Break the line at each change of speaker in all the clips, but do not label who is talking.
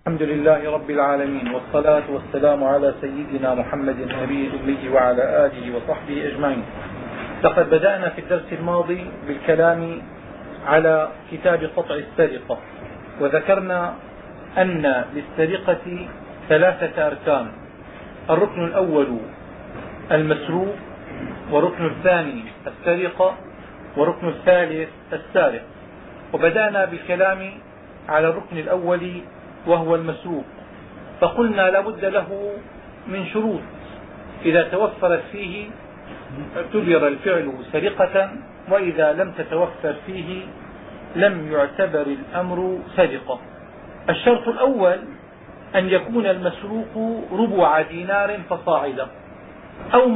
الحمد لله رب العالمين، والصلاة والسلام على سيدنا محمد النبي الأمي وعلى آله وصحبه أجمعين. لقد بدأنا في الدرس الماضي بالكلام على كتاب قطع السرقة، وذكرنا أن للسرقة 3 أركان: الركن الأول المسروق، والركن الثاني السرقة، والركن الثالث السارق. وبدأنا بالكلام على الركن الأول وهو المسروق، فقلنا لا بد له من شروط، إذا توفرت فيه اعتبر الفعل سرقة، وإذا لم تتوفر فيه لم يعتبر الأمر سرقة. الشرط الأول أن يكون المسروق ربع دينار فصاعدا، أو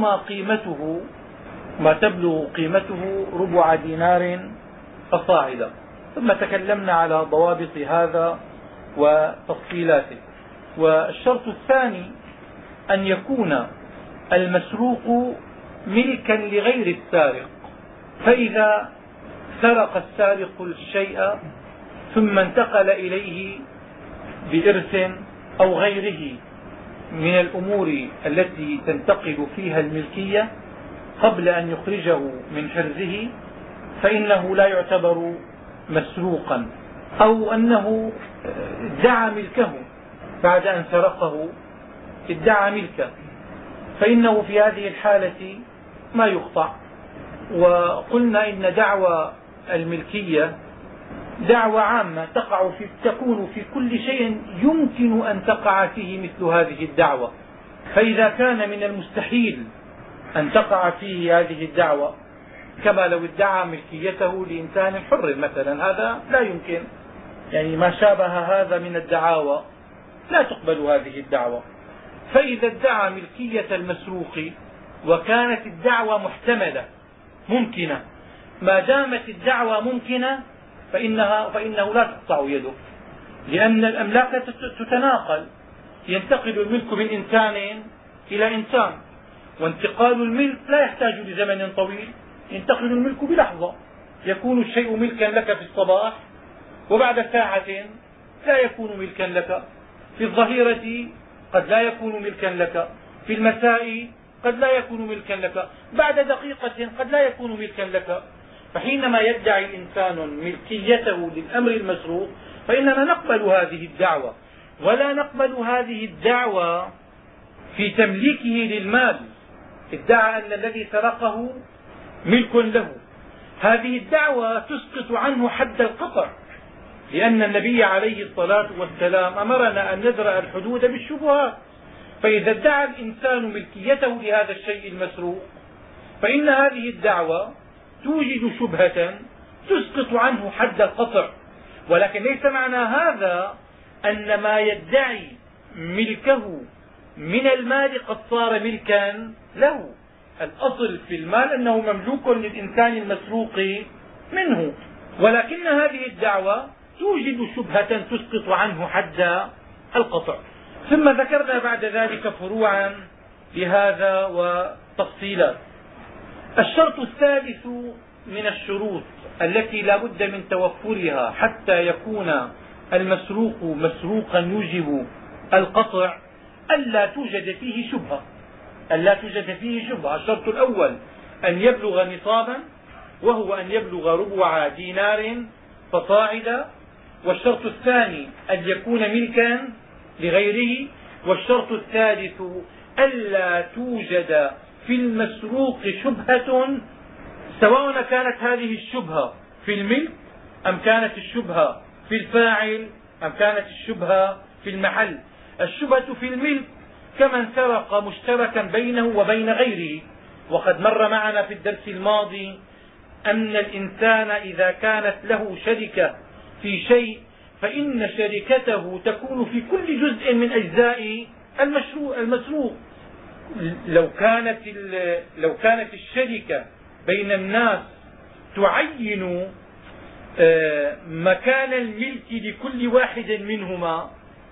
ما تبلغ قيمته ربع دينار فصاعدا. ثم تكلمنا على ضوابط هذا وتفصيلاته. والشرط الثاني أن يكون المسروق ملكا لغير السارق، فإذا سرق السارق الشيء ثم انتقل إليه بإرث أو غيره من الأمور التي تنتقل فيها الملكية قبل أن يخرجه من حرزه، فإنه لا يعتبر مسروقا. أو أنه ادعى ملكه بعد أن سرقه، ادعى ملكه، فإنه في هذه الحالة ما يقطع. وقلنا إن دعوى الملكية دعوى عامة تكون في كل شيء يمكن أن تقع فيه مثل هذه الدعوى. فإذا كان من المستحيل أن تقع فيه هذه الدعوى، كما لو ادعى ملكيته لإنسان حر مثلا، هذا لا يمكن، يعني ما شابه هذا من الدعاوى لا تقبل هذه الدعوى. فإذا ادعى ملكية المسروق وكانت الدعوى محتملة ممكنة، ما دامت الدعوى ممكنة فإنه لا تقطع يده، لأن الأملاك تتناقل، ينتقل الملك من إنسان إلى إنسان، وانتقال الملك لا يحتاج لزمن طويل، ينتقل الملك بلحظة. يكون الشيء ملكا لك في الصباح، وبعد ساعة لا يكون ملكا لك، في الظهيرة قد لا يكون ملكا لك، في المساء قد لا يكون ملكا لك، بعد دقيقة قد لا يكون ملكا لك. فحينما يدعي إنسان ملكيته للأمر المسروق فإننا نقبل هذه الدعوة، ولا نقبل هذه الدعوة في تمليكه للمال. ادعى أن الذي سرقه ملك له، هذه الدعوة تسقط عنه حد القطع، لأن النبي عليه الصلاة والسلام أمرنا أن نزرع الحدود بالشبهات. فإذا ادعى الإنسان ملكيته لهذا الشيء المسروق فإن هذه الدعوة توجد شبهة تسقط عنه حد القطع. ولكن ليس معنى هذا أن ما يدعي ملكه من المال قد صار ملكا له. الأصل في المال أنه مملوك للإنسان المسروق منه، ولكن هذه الدعوة توجد شبهة تسقط عنه حد القطع. ثم ذكرنا بعد ذلك فروعا لهذا وتفصيلات. الشرط الثالث من الشروط التي لا بد من توفرها حتى يكون المسروق مسروقا يوجب القطع ألا توجد فيه شبهة. الشرط الأول أن يبلغ نصابا، وهو أن يبلغ ربع دينار فصاعدا. والشرط الثاني أن يكون ملكا لغيره. والشرط الثالث ألا توجد في المسروق شبهة، سواء كانت هذه الشبهة في الملك أم كانت الشبهة في الفاعل أم كانت الشبهة في المحل. الشبهة في الملك كمن سرق مشتركا بينه وبين غيره، وقد مر معنا في الدرس الماضي أن الإنسان إذا كانت له شركة في شيء فإن شركته تكون في كل جزء من أجزاء المسروق. لو كانت الشركة بين الناس تعين مكان الملك لكل واحد منهما،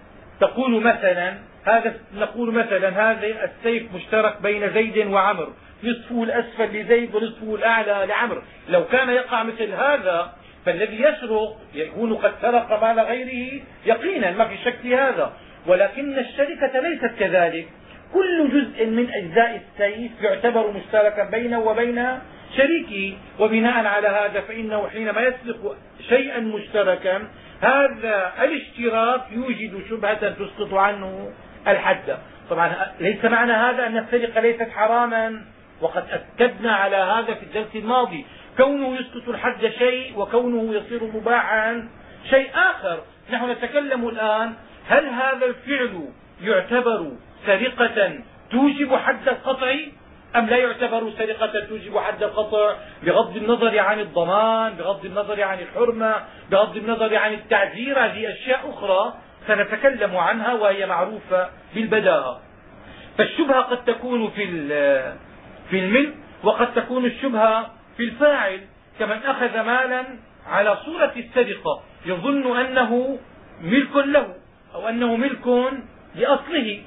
نقول مثلا هذا السيف مشترك بين زيد وعمر، نصفه الأسفل لزيد ونصفه الأعلى لعمر. لو كان يقع مثل هذا فالذي يسرق يكون قد سرق مال غيره يقينا، ما في شك في هذا. ولكن الشركة ليست كذلك، كل جزء من أجزاء السيف يعتبر مشتركا بينه وبين شريكه، وبناء على هذا فإنه حينما يسرق شيئا مشتركا هذا الاشتراك يوجد شبهة تسقط عنه الحد. طبعا ليس معنى هذا أن السرقة ليست حراما، وقد أكدنا على هذا في الدرس الماضي. كونه يسقط الحد شيء وكونه يصير مباحا شيء آخر. نحن نتكلم الآن هل هذا الفعل يعتبر سرقة توجب حد القطع أم لا يعتبر سرقة توجب حد القطع، بغض النظر عن الضمان، بغض النظر عن الحرمة، بغض النظر عن التعزير. هذه أشياء أخرى سنتكلم عنها وهي معروفة بالبداهة. فالشبهة قد تكون في الملك، وقد تكون الشبهة في الفاعل، كمن أخذ مالا على صورة السرقة يظن أنه ملك له أو أنه ملك لأصله،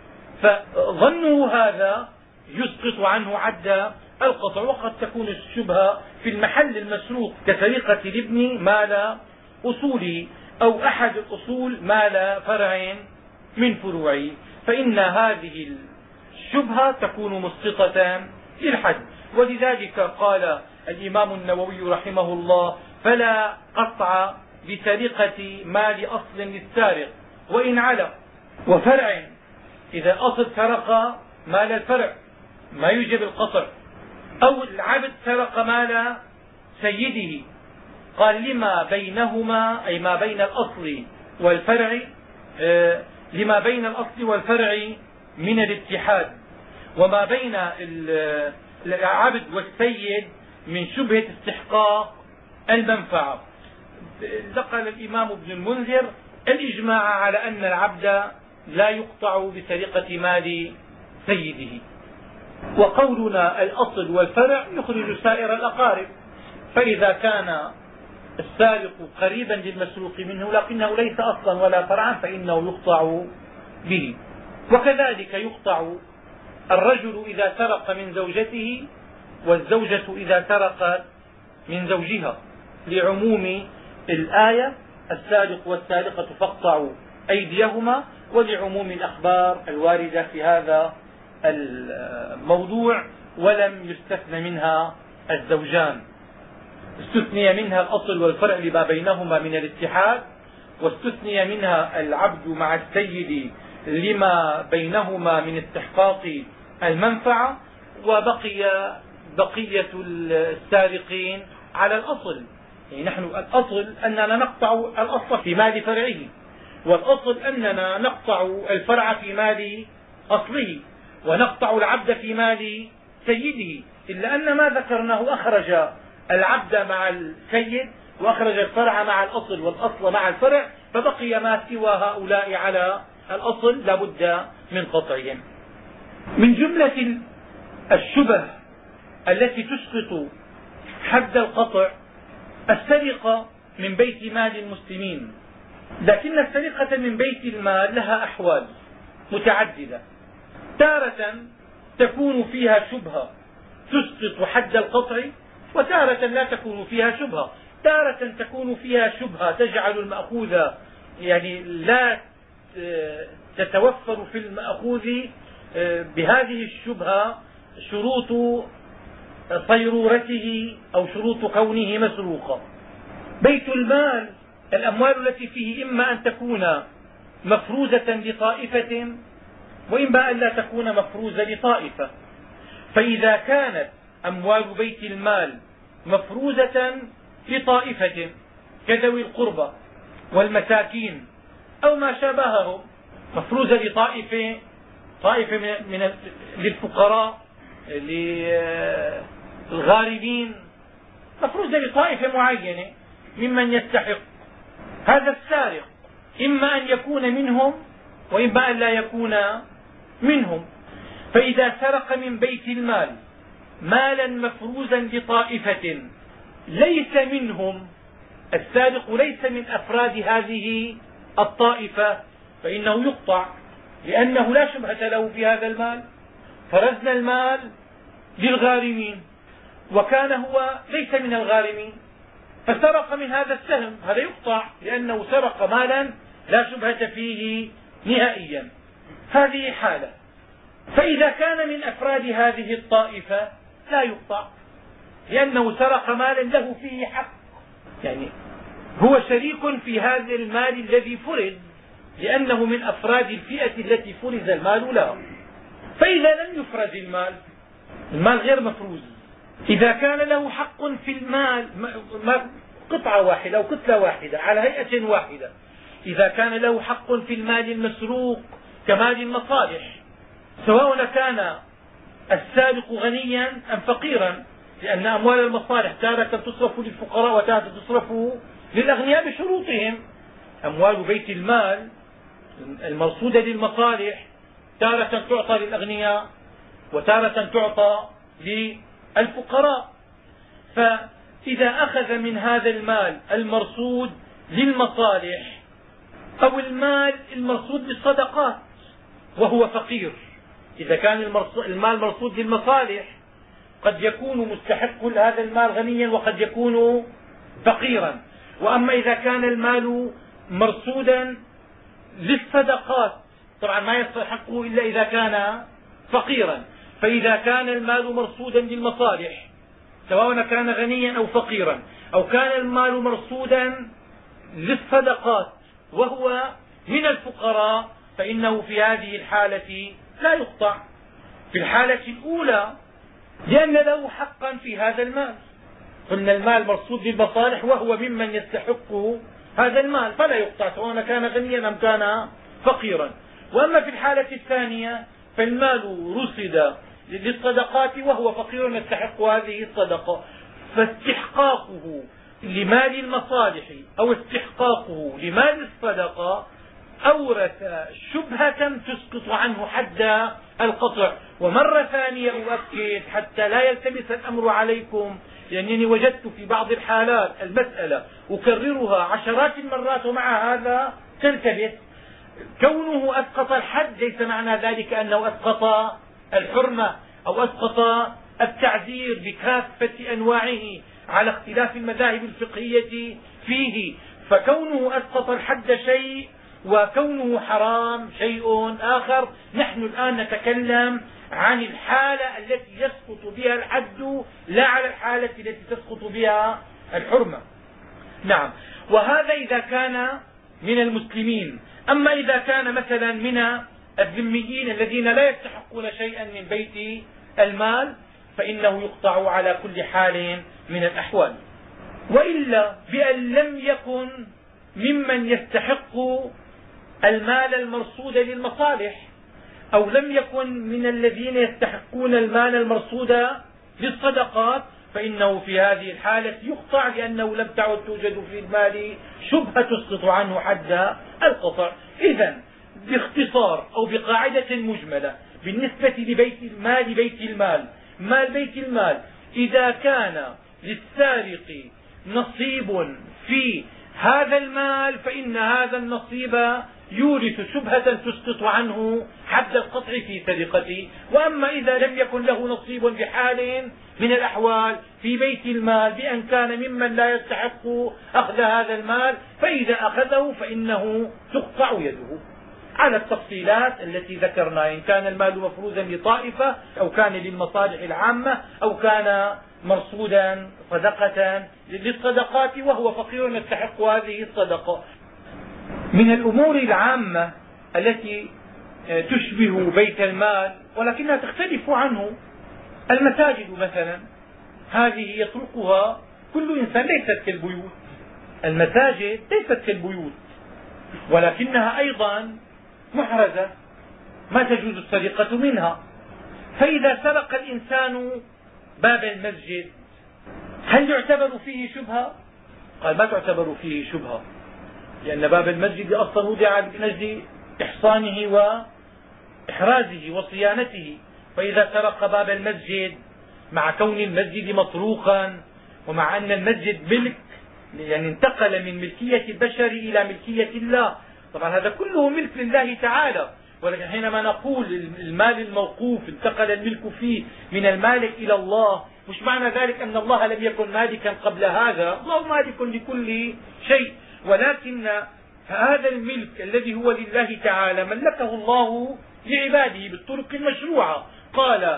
فظنه هذا يسقط عنه حد القطع. وقد تكون الشبهة في المحل المسروق كسرقة الابن مال أصوله أو أحد الأصول مال فرع من فروعه، فإن هذه الشبهة تكون مسقطة للحد. ولذلك قال الإمام النووي رحمه الله: فلا قطع بسرقة مال أصل للسارق وإن علق، وفرع إذا أصل سرق مال الفرع ما يوجب القطع، أو العبد سرق مال سيده، قال لما بينهما أي ما بين الأصل والفرع، لما بين الأصل والفرع من الاتحاد، وما بين العبد والسيد من شبهة استحقاق المنفعة. نقل الإمام ابن المنذر الإجماع على أن العبد لا يقطع بسرقة مال سيده. وقولنا الأصل والفرع يخرج سائر الأقارب، فإذا كان السارق قريبا للمسروق منه لكنه ليس أصلا ولا فرعا فإنه يقطع به. وكذلك يقطع الرجل إذا سرق من زوجته، والزوجة إذا سرقت من زوجها، لعموم الآية: السارق والسارقة فاقطعوا أيديهما، ولعموم الأخبار الواردة في هذا الموضوع، ولم يستثن منها الزوجان. استثني منها الأصل والفرع لما بينهما من الاتحاد، واستثني منها العبد مع السيد لما بينهما من استحقاق المنفعة، وبقي بقية السارقين على الأصل. يعني نحن الأصل أننا نقطع الأصل في مال فرعه، والأصل أننا نقطع الفرع في مال أصله، ونقطع العبد في مال سيده، إلا أن ما ذكرناه أخرج العبد مع السيد وأخرج الفرع مع الأصل والأصل مع الفرع، فبقي ما سوى هؤلاء على الأصل لا بد من قطعهم. من جملة الشبه التي تسقط حد القطع السرقة من بيت مال المسلمين، لكن السرقة من بيت المال لها أحوال متعددة. تارة تكون فيها شبهة تسقط حد القطع، وتارة لا تكون فيها شبهة. تارة تكون فيها شبهة تجعل المأخوذ يعني لا تتوفر في المأخوذ بهذه الشبهة شروط صيرورته أو شروط كونه مسروقا. بيت المال الأموال التي فيه إما أن تكون مفروزة لطائفة، وإما أن لا تكون مفروزة لطائفة. فإذا كانت أموال بيت المال مفروزة لطائفة كذوي القربى والمساكين أو ما شابههم، مفروزة لطائفة للفقراء للغارمين، مفروزة لطائفة معينة ممن يستحق، هذا السارق إما أن يكون منهم وإما أن لا يكون منهم. فإذا سرق من بيت المال مالا مفروزا لطائفة ليس منهم، السارق ليس من أفراد هذه الطائفة، فإنه يقطع، لأنه لا شبهة له في هذا المال. فرزنا المال للغارمين وكان هو ليس من الغارمين، فسرق من هذا السهم، هذا يقطع لأنه سرق مالا لا شبهة فيه نهائيا. هذه حالة. فإذا كان من أفراد هذه الطائفة لا يقطع، لأنه سرق مالا له فيه حق، يعني هو شريك في هذا المال الذي فرز، لأنه من أفراد الفئة التي فرز المال لها. فإذا لم يفرز المال غير مفروز، إذا كان له حق في المال قطعة واحدة أو كتلة واحدة على هيئة واحدة، إذا كان له حق في المال المسروق كمال المصالح، سواء كان السارق غنيا أم فقيرا، لأن أموال المصالح تارة تصرف للفقراء وتارة تصرف للأغنياء بشروطهم. أموال بيت المال المرصودة للمصالح تارة تعطى للأغنياء وتارة تعطى للفقراء. فإذا أخذ من هذا المال المرصود للمصالح أو المال المرصود للصدقات وهو فقير، إذا كان المال مرصود للمصالح قد يكون مستحق هذا المال غنيا وقد يكون فقيرا. وأما إذا كان المال مرصودا للصدقات طبعا ما يستحقه إلا إذا كان فقيرا. فإذا كان المال مرصودا للمصالح سواء كان غنيا أو فقيرا، أو كان المال مرصودا للصدقات وهو من الفقراء، فإنه في هذه الحالة لا يقطع. في الحالة الأولى لأن له حقا في هذا المال، قلنا المال مرصود للمصالح وهو ممن يستحق هذا المال فلا يقطع سواء كان غنيا أم كان فقيرا. وأما في الحالة الثانية فالمال رصد للصدقات وهو فقير يستحق هذه الصدقة، فاستحقاقه لمال المصالح أو استحقاقه لمال الصدقة أورث شبهة تسقط عنه حد القطع. ومرة ثانية أؤكد حتى لا يلتبس الأمر عليكم، لأنني وجدت في بعض الحالات المسألة أكررها عشرات المرات ومع هذا تلتبس. كونه أسقط الحد ليس معنى ذلك أنه أسقط الحرمة أو أسقط التعزير بكافة أنواعه على اختلاف المذاهب الفقهية فيه. فكونه أسقط الحد شيء وكونه حرام شيء آخر. نحن الآن نتكلم عن الحالة التي يسقط بها الحد لا على الحالة التي تسقط بها الحرمة. نعم. وهذا إذا كان من المسلمين. أما إذا كان مثلا من الذميين الذين لا يستحقون شيئا من بيت المال فإنه يقطع على كل حال من الأحوال. وإلا بأن لم يكن ممن يستحق المال المرصود للمصالح أو لم يكن من الذين يستحقون المال المرصود للصدقات فإنه في هذه الحالة يقطع، لأنه لم تعد توجد في المال شبهة تسقط عنه حد القطع. إذن باختصار أو بقاعدة مجملة بالنسبة لبيت المال مال بيت المال إذا كان للسارق نصيب في هذا المال فإن هذا النصيب يورث شبهة تسقط عنه حد القطع في سرقته. وأما إذا لم يكن له نصيب بحال من الأحوال في بيت المال بأن كان ممن لا يستحق أخذ هذا المال فإذا أخذه فإنه تقطع يده على التفصيلات التي ذكرنا، إن كان المال مفروزا لطائفة أو كان للمصالح العامة أو كان مرصودا صدقة للصدقات وهو فقير يستحق هذه الصدقة. من الأمور العامة التي تشبه بيت المال ولكنها تختلف عنه المساجد مثلا، هذه يطرقها كل إنسان، ليست كالبيوت. المساجد ليست كالبيوت ولكنها أيضا محرزة ما تجوز السرقة منها. فإذا سرق الإنسان باب المسجد هل يعتبر فيه شبهة؟ قال ما تعتبر فيه شبهة، لأن باب المسجد أصلا وضع من أجل إحصانه وإحرازه وصيانته. فإذا سرق باب المسجد مع كون المسجد مطروقا ومع أن المسجد ملك، يعني انتقل من ملكية البشر إلى ملكية الله، طبعا هذا كله ملك لله تعالى، ولكن حينما نقول المال الموقوف انتقل الملك فيه من المالك إلى الله مش معنى ذلك أن الله لم يكن مالكا قبل هذا، الله مالك لكل شيء، ولكن هذا الملك الذي هو لله تعالى ملكه الله لعباده بالطرق المشروعة. قال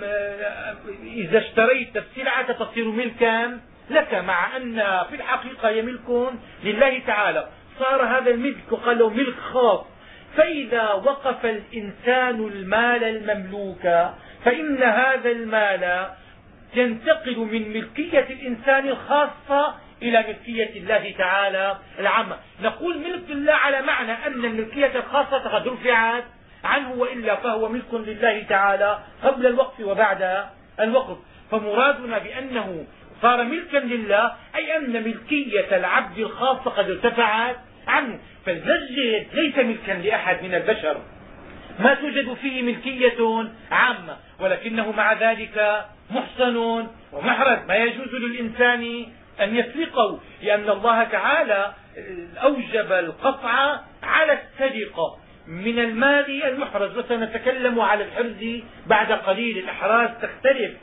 إذا اشتريت السلعة تصير ملكا لك، مع أن في الحقيقة هي ملك لله تعالى. صار هذا الملك وقال له ملك خاص. فإذا وقف الإنسان المال المملوك فإن هذا المال ينتقل من ملكية الإنسان الخاصة إلى ملكية الله تعالى العامة. نقول ملك الله على معنى أن الملكية الخاصة قد رفعت عنه، وإلا فهو ملك لله تعالى قبل الوقف وبعد الوقف. فمرادنا بأنه صار ملكا لله أي أن ملكية العبد الخاصة قد ارتفعت عنه. فالمسجد ليس ملكا لأحد من البشر، ما توجد فيه ملكية عامة، ولكنه مع ذلك محصن ومحرز، ما يجوز للإنسان أن يسرقه، لأن الله تعالى أوجب القطع على السرقة من المال المحرز. وسنتكلم على الحرز بعد قليل. الأحراز تختلف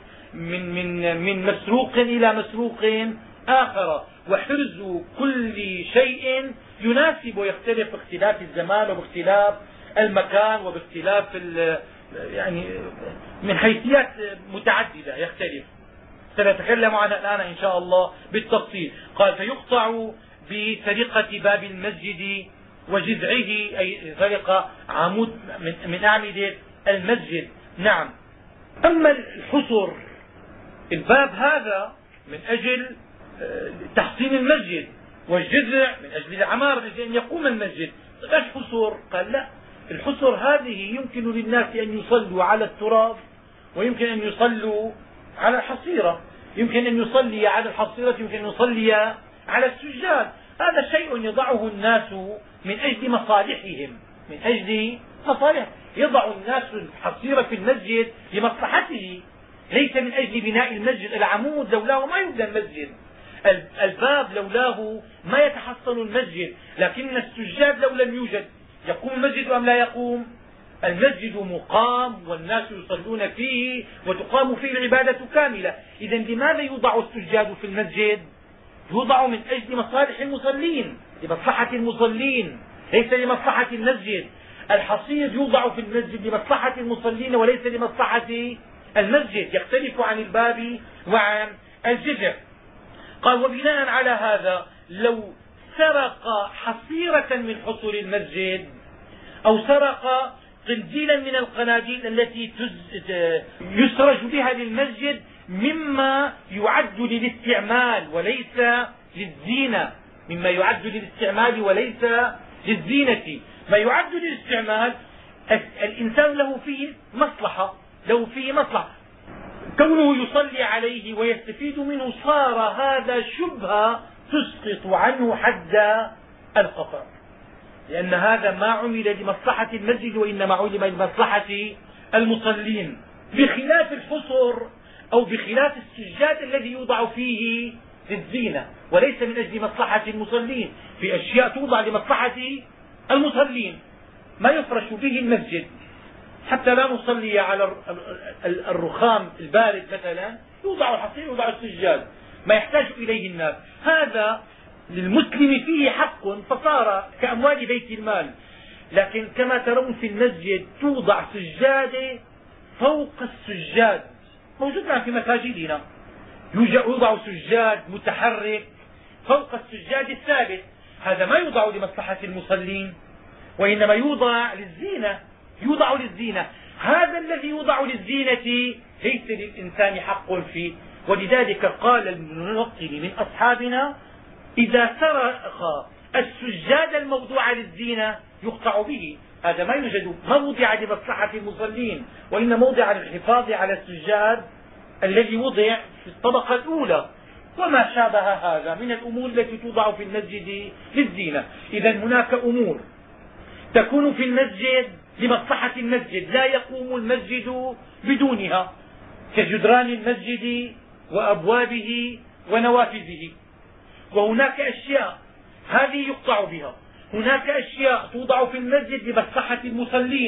من مسروق إلى مسروق آخر، وحرز كل شيء يناسب ويختلف باختلاف الزمان وباختلاف المكان وباختلاف يعني من حيثيات متعددة يختلف، سنتكلم عنها الآن إن شاء الله بالتفصيل. قال فيقطع بسرقة باب المسجد وجذعه، أي سرقة عمود من أعمدة المسجد. نعم. أما الحصر، الباب هذا من أجل تحصين المسجد، والجذع من أجل العمارة، من أجل أن يقوم المسجد. الحصر قال لا، الحصر هذه يمكن للناس أن يصلوا على التراب، ويمكن أن يصلوا على الحصيرة، يمكن أن يصلي على الحصيرة، يمكن أن يصلي على السجاد. هذا شيء يضعه الناس من أجل مصالحهم، من أجل مصالح. يضع الناس الحصيرة في المسجد لمصلحته، ليس من أجل بناء المسجد. العمود لولاه ما يبنى المسجد، الباب لولاه ما يتحصن المسجد، لكن السجاد لو لم يوجد يقوم المسجد أم لا يقوم؟ المسجد مقام والناس يصلون فيه وتقام فيه العبادة كاملة. إذا لماذا يوضع السجاد في المسجد؟ يوضع من أجل مصالح المصلين، لمصلحة المصلين، ليس لمصلحة المسجد. الحصير يوضع في المسجد لمصلحة المصلين وليس لمصلحة المسجد، يختلف عن الباب وعن الجذع. قال وبناء على هذا لو سرق حصيرة من حصر المسجد أو سرق قنديلا من القناديل التي يسرج بها للمسجد مما يعد للاستعمال وليس للزينة، مما يعد للاستعمال وليس للزينة، ما يعد للاستعمال الإنسان له فيه مصلحة، كونه يصلي عليه ويستفيد منه، صار هذا شبهة تسقط عنه حد القطع، لأن هذا ما عمل لمصلحة المسجد وإنما عمل لمصلحة المصلين، بخلاف الحصر أو بخلاف السجاد الذي يوضع فيه للزينة وليس من أجل مصلحة المصلين. في أشياء توضع لمصلحة المصلين، ما يفرش به المسجد حتى لا نصلي على الرخام البارد مثلا، يوضع الحصير يوضع السجاد، ما يحتاج إليه الناس. هذا للمسلم فيه حق، فصار كأموال بيت المال. لكن كما ترون في المسجد توضع سجادة فوق السجاد، موجود الآن في مساجدنا، يوضع سجاد متحرك فوق السجاد الثابت. هذا ما يوضع لمصلحة المصلين وإنما يوضع للزينة. هذا الذي يوضع للزينة ليس للإنسان حق فيه. ولذلك قال المنقل من أصحابنا إذا سرق السجاد الموضوع للزينة يقطع به. هذا ما يوجد، ما وضع لمصلحة المصلين وإنما موضع للحفاظ على السجاد الذي وضع في الطبقة الأولى، وما شابه هذا من الأمور التي توضع في المسجد للزينة. إذا هناك أمور تكون في المسجد لمصلحة المسجد لا يقوم المسجد بدونها، كجدران المسجد وأبوابه ونوافذه. وهناك أشياء هذه يقطع بها. هناك أشياء توضع في المسجد لمصلحة المصلين،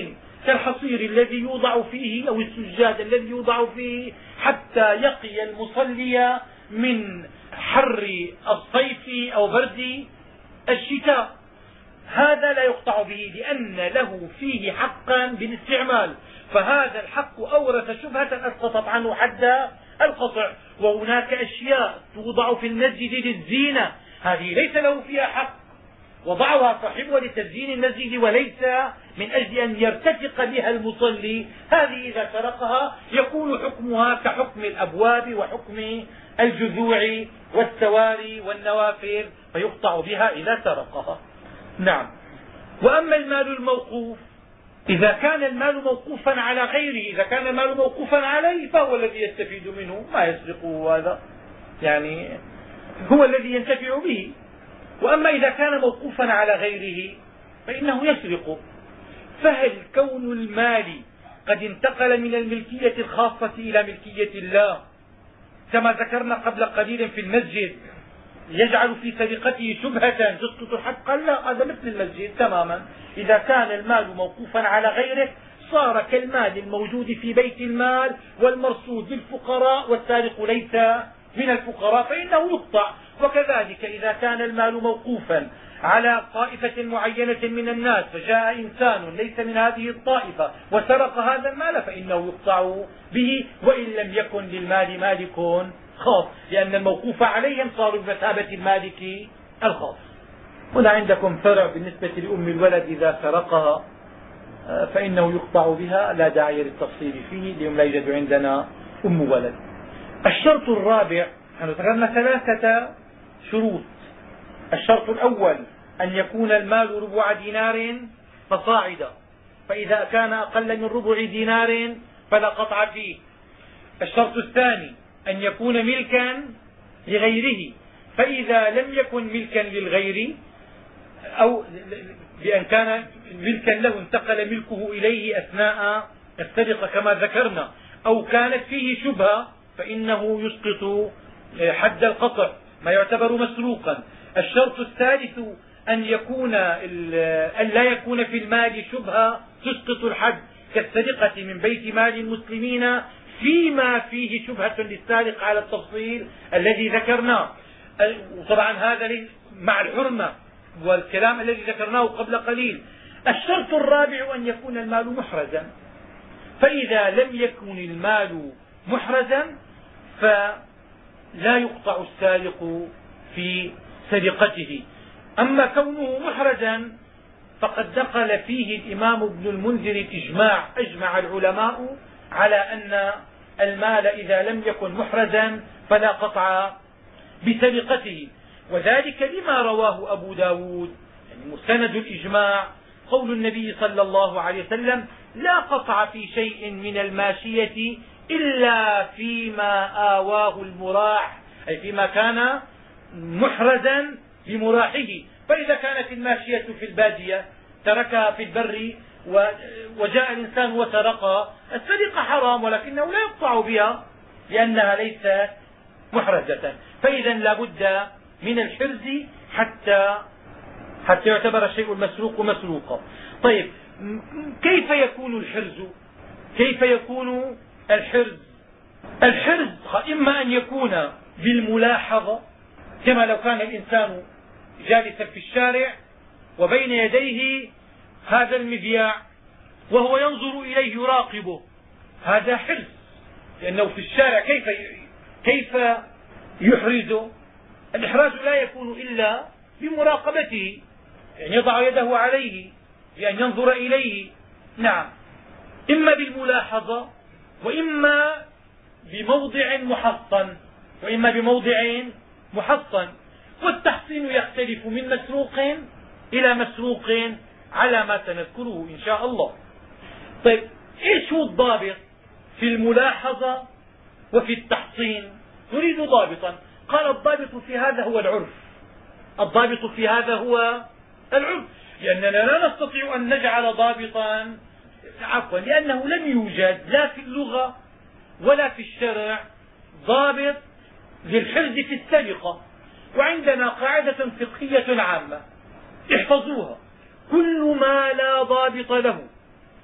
كالحصير الذي يوضع فيه أو السجاد الذي يوضع فيه حتى يقي المصلي من حر الصيف أو برد الشتاء. هذا لا يقطع به لأن له فيه حقا بالاستعمال، فهذا الحق أورث شبهة أسقطت عنه حد القطع. وهناك أشياء توضع في المسجد للزينة، هذه ليس له فيها حق، وضعها صاحبها لتزيين المسجد وليس من أجل أن يرتفق بها المصلي. هذه إذا سرقها يكون حكمها كحكم الأبواب وحكم الجذوع والسواري والنوافذ، فيقطع بها إذا سرقها. نعم. وأما المال الموقوف، إذا كان المال موقوفا على غيره، إذا كان المال موقوفا عليه فهو الذي يستفيد منه، ما يسرقه هذا، يعني هو الذي ينتفع به. وأما إذا كان موقوفا على غيره فإنه يسرق. فهل كون المال قد انتقل من الملكية الخاصة إلى ملكية الله كما ذكرنا قبل قليل في المسجد يجعل في سرقته شبهة تسقط حقا؟ لا، هذا مثل المسجد تماما. إذا كان المال موقوفا على غيره صار كالمال الموجود في بيت المال والمرصود للفقراء والسارق ليس من الفقراء فإنه يقطع. وكذلك إذا كان المال موقوفا على طائفة معينة من الناس فجاء إنسان ليس من هذه الطائفة وسرق هذا المال فإنه يقطع به وإن لم يكن للمال مالك خاص، لأن الموقوف عليهم صاروا بمثابة المالك الخاص. هنا عندكم فرع بالنسبة لأم الولد إذا سرقها فإنه يقطع بها، لا داعي للتفصيل فيه لأن لا يوجد عندنا أم ولد. الشرط الرابع، نحن ذكرنا 3 شروط. الشرط الأول أن يكون المال ربع دينار فصاعدا، فإذا كان أقل من ربع دينار فلا قطع فيه. الشرط الثاني أن يكون ملكا لغيره، فإذا لم يكن ملكا للغير أو بأن كان ملكا له انتقل ملكه إليه أثناء السرقة كما ذكرنا، أو كانت فيه شبهة فإنه يسقط حد القطع ما يعتبر مسروقا. الشرط الثالث أن لا يكون في المال شبهة تسقط الحد كالسرقة من بيت مال المسلمين فيما فيه شبهة للسارق على التفصيل الذي ذكرناه. طبعا هذا مع الحرمة والكلام الذي ذكرناه قبل قليل. الشرط الرابع أن يكون المال محرزا، فإذا لم يكن المال محرزا فلا يقطع السارق في سرقته. أما كونه محرزا فقد نقل فيه الإمام ابن المنذر أجمع العلماء على أن المال إذا لم يكن محرزا فلا قطع بسرقته، وذلك لما رواه أبو داود، يعني مستند الإجماع قول النبي صلى الله عليه وسلم: لا قطع في شيء من الماشية إلا فيما آواه المراح، أي فيما كان محرزا بمراحه. فإذا كانت الماشية في البادية تركها في البر وجاء الإنسان وسرقها، السرقة حرام ولكنه لا يقطع بها لأنها ليست محرزة. فإذا لا بد من الحرز حتى يعتبر الشيء المسروق مسروقا. طيب، كيف يكون الحرز؟ كيف يكون الحرز؟ الحرز إما أن يكون بالملاحظة، كما لو كان الإنسان جالسا في الشارع وبين يديه هذا المذياع وهو ينظر إليه يراقبه، هذا حرز، لأنه في الشارع كيف يحرزه؟ الإحراز لا يكون إلا بمراقبته، يعني يضع يده عليه بأن ينظر إليه. نعم، إما بالملاحظة وإما بموضع محصن، والتحصين يختلف من مسروق إلى مسروق على ما سنذكره إن شاء الله. طيب، ايش هو الضابط في الملاحظة وفي التحصين؟ نريد ضابطا. قال: الضابط في هذا هو العرف. الضابط في هذا هو العرف، لأننا لا نستطيع أن نجعل ضابطا لأنه لم يوجد لا في اللغة ولا في الشرع ضابط للحرز في السرقة. وعندنا قاعدة فقهية عامة احفظوها: كل ما لا ضابط له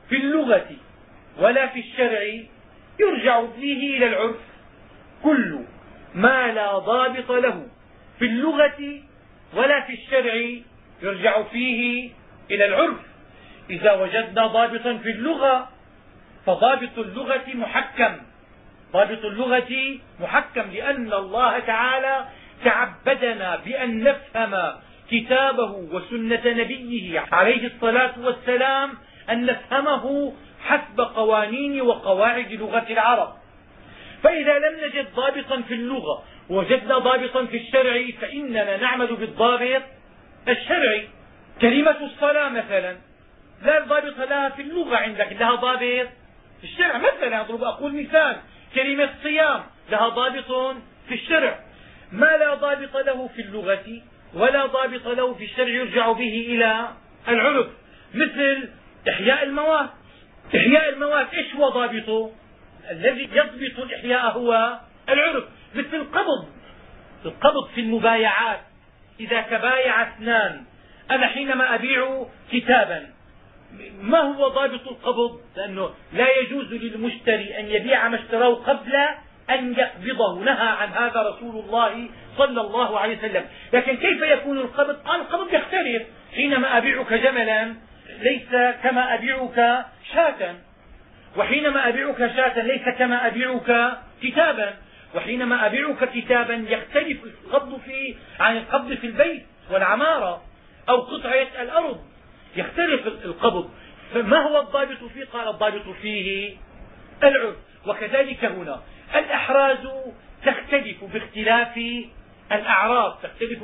في اللغة ولا في الشرع يرجع فيه إلى العرف. كل ما لا ضابط له في اللغة ولا في الشرع يرجع فيه إلى العرف. إذا وجدنا ضابطا في اللغة فضابط اللغة محكم. ضابط اللغة محكم لأن الله تعالى تعبدنا بأن نفهم كتابه وسنة نبيه عليه الصلاة والسلام، أن نفهمه حسب قوانين وقواعد لغة العرب. فإذا لم نجد ضابطا في اللغة ووجدنا ضابطا في الشرع فإننا نعمل بالضابط الشرعي. كلمة الصلاة مثلا لا ضابط لها في اللغة عندك، لها ضابط في الشرع. مثلا أقول مثال، كلمة صيام لها ضابط في الشرع. ما لا ضابط له في اللغة ولا ضابط له في الشرع يرجع به إلى العرف. مثل إحياء الموات. إحياء الموات إيش هو ضابطه؟ الذي يضبط الإحياء هو العرف. مثل القبض في المبايعات. إذا تبايع اثنان، أنا حينما أبيع كتابا ما هو ضابط القبض؟ لأنه لا يجوز للمشتري أن يبيع ما اشتراه قبل أن يقبضه، نهى عن هذا رسول الله صلى الله عليه وسلم. لكن كيف يكون القبض؟ قال القبض يختلف. حينما أبيعك جملا ليس كما أبيعك شاة، وحينما أبيعك شاة ليس كما أبيعك كتابا، وحينما أبيعك كتابا يختلف القبض فيه عن القبض في البيت والعمارة أو قطعة الأرض، يختلف القبض. فما هو الضابط فيه؟ قال الضابط فيه العرف. وكذلك هنا الأحراز تختلف باختلاف الأعراض،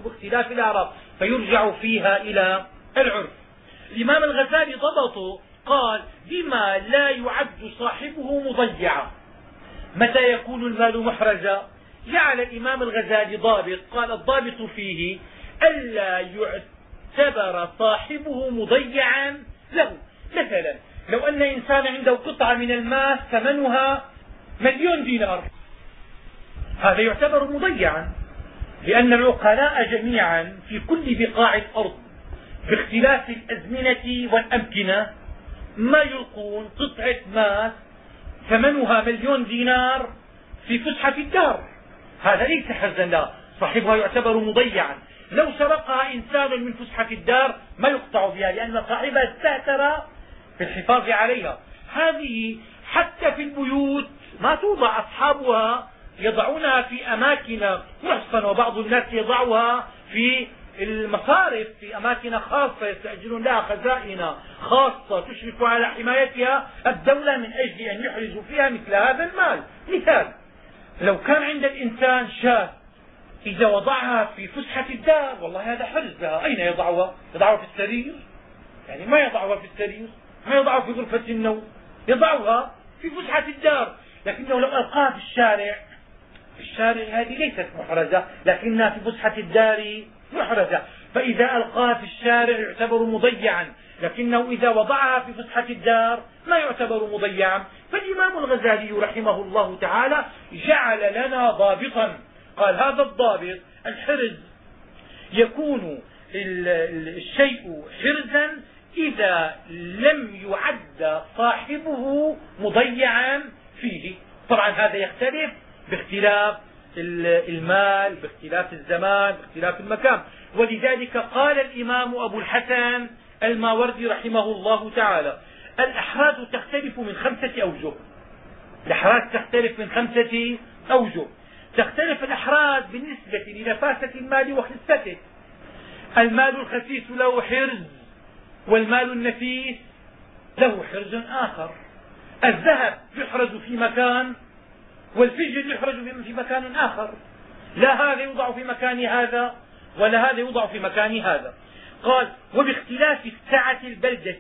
فيرجع فيها إلى العرف. الإمام الغزالي ضبطه، قال بما لا يعد صاحبه مضيعا. متى يكون المال محرزا؟ جعل الإمام الغزالي ضابط، قال الضابط فيه ألا يعتبر صاحبه مضيعا له. مثلا لو أن إنسان عنده قطعة من المال ثمنها 1,000,000 دينار، هذا يعتبر مضيعا، لأن العقلاء جميعا في كل بقاع الأرض باختلاف الأزمنة والأمكنة ما يلقون قطعة ماس ثمنها 1,000,000 دينار في فسحة الدار. هذا ليس حرزا لا، صاحبها يعتبر مضيعا. لو سرقها إنسان من فسحة الدار ما يقطع بها، لأن صاحبها استأثر في الحفاظ عليها. هذه حتى في البيوت ما توضع، أصحابها يضعونها في أماكن محصنة، وبعض الناس يضعها في المصارف في أماكن خاصة، يستأجرون لها خزائن خاصة تشرف على حمايتها الدولة من أجل أن يحرزوا فيها مثل هذا المال. مثال، لو كان عند الإنسان شاة إذا وضعها في فسحة الدار، والله هذا حرز لها، أين يضعها؟ يضعها في السرير؟ يعني ما يضعها في السرير، ما يضعها في غرفة النوم، يضعها في فسحة الدار. لكنه لو ألقاها في الشارع هذه ليست محرزة، لكنها في فسحة الدار محرزة. فإذا ألقاها في الشارع يعتبر مضيعا، لكنه إذا وضعها في فسحة الدار ما يعتبر مضيعا. فالإمام الغزالي رحمه الله تعالى جعل لنا ضابطا، قال هذا الضابط الحرز يكون الشيء حرزا إذا لم يعد صاحبه مضيعا فيه. طبعا هذا يختلف باختلاف المال، باختلاف الزمان، باختلاف المكان. ولذلك قال الإمام أبو الحسن الماوردي رحمه الله تعالى الأحراز تختلف من 5 أوجه. الأحراز تختلف من 5 أوجه. تختلف الأحراز بالنسبة لنفاسة المال وخسته. المال الخسيس له حرز، والمال النفيس له حرز آخر. الذهب يحرز في مكان، والفجل يحرز في مكان آخر. لا هذا يوضع في مكان هذا ولا هذا يوضع في مكان هذا. قال وباختلاف سعة البلدة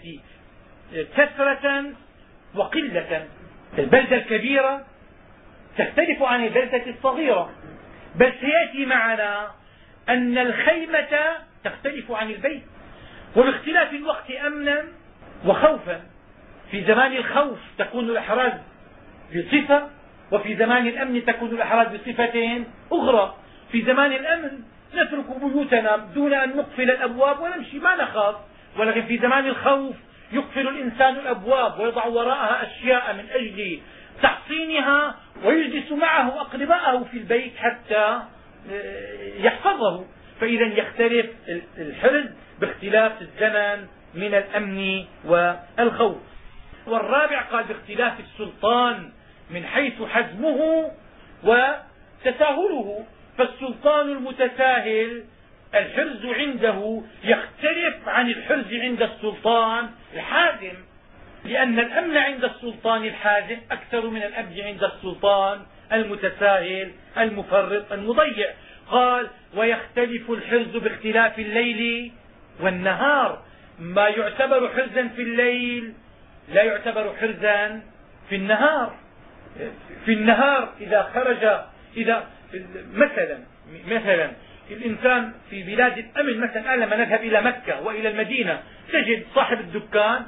كثرة وقلة. البلدة الكبيرة تختلف عن البلدة الصغيرة، بل سيأتي معنا أن الخيمة تختلف عن البيت. وباختلاف الوقت أمنا وخوفا. في زمان الخوف تكون الأحراز بصفة، وفي زمان الأمن تكون الأحراز بصفة أخرى. في زمان الأمن نترك بيوتنا دون أن نقفل الأبواب ونمشي ما نخاف، ولكن في زمان الخوف يقفل الإنسان الأبواب ويضع وراءها أشياء من أجل تحصينها، ويجلس معه أقرباءه في البيت حتى يحفظه. فإذا يختلف الحرز باختلاف الزمن من الأمن والخوف. والرابع قال باختلاف السلطان من حيث حزمه وتساهله. فالسلطان المتساهل الحرز عنده يختلف عن الحرز عند السلطان الحازم، لأن الأمن عند السلطان الحازم أكثر من الأمن عند السلطان المتساهل المفرط المضيع. قال ويختلف الحرز باختلاف الليل والنهار. ما يعتبر حرزا في الليل لا يعتبر حرزا في النهار. في النهار إذا خرج، إذا مثلا الإنسان في بلاد الأمن، مثلا لما نذهب إلى مكة وإلى المدينة تجد صاحب الدكان